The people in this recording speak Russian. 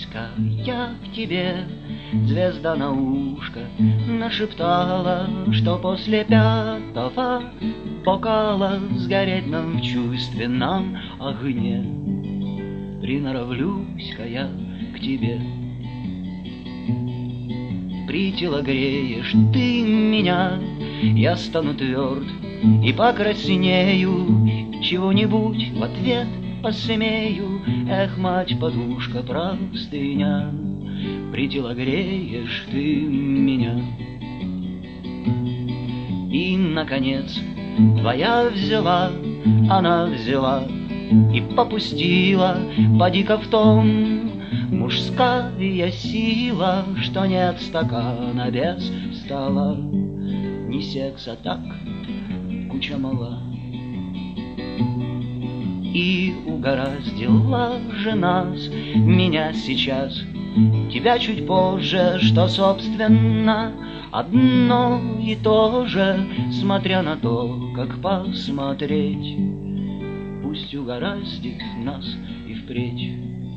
близко я к тебе, звезда на ушко нашептала, что после пятого бокала сгореть нам в чувственном огне. Приноровлюсь-ка я к тебе. Притила греешь ты меня, я стану тверд и покраснею, чего-нибудь в ответ посмею. Эх, мать, подушка, простыня, притила греешь ты меня. И, наконец, твоя взяла, она взяла и попустила, поди-ка в том мужская сила, что нет стакана без стола, ни секса так куча мала. И угораздила же нас, меня сейчас, тебя чуть позже, что, собственно, одно и то же, смотря на то, как посмотреть. Пусть угораздит нас и впредь.